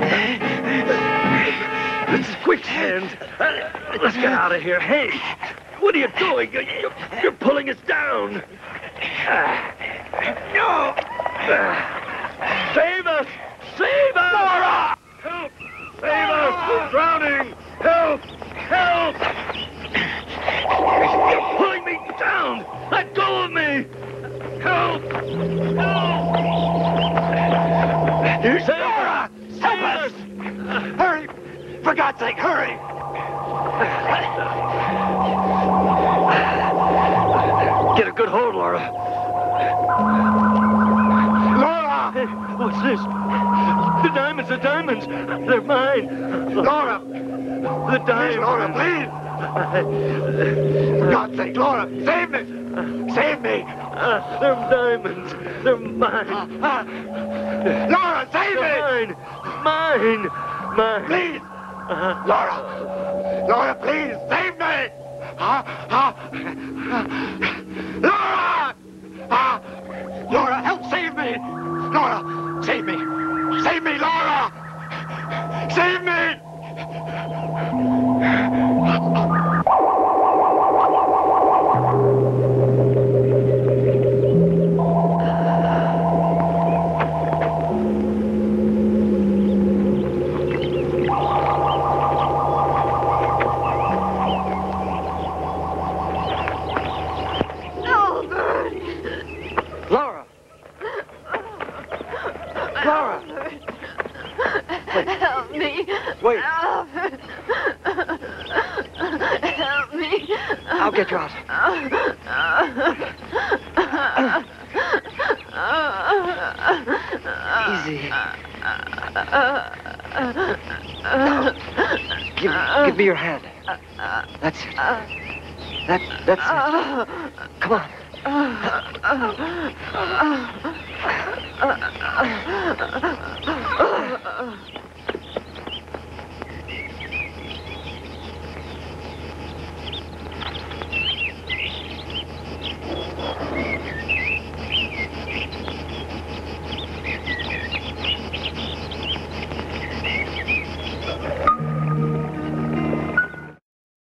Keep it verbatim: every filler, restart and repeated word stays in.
This is quicksand. Uh, let's get out of here. Hey, what are you doing? You're, you're pulling us down. Uh, no! Uh, save us! Save us! Laura! Help! Save us! We're drowning! Help! Help! You're pulling me down! Let go of me! Help! Help! Save Laura! Help us! Hurry! For God's sake, hurry! Get a good hold, Laura. Laura! Hey, what's this? The diamonds, the diamonds! They're mine! Laura! The diamonds! Please, Laura, please! For God's sake, Laura, save me! Save me! Uh, they're diamonds! They're mine! Uh, uh, Laura, save they're me! Mine! Mine! Mine! Please! Uh, Laura! Laura, please, save me! Uh, uh, Laura! Uh, Laura, help save me! Laura, save me! Save me, Laura! Save me! Laura! Laura! Wait. Help me. Wait. Help. Help me. I'll get you out. Easy. Give, give me your hand. That's it. That, that's it. Come on.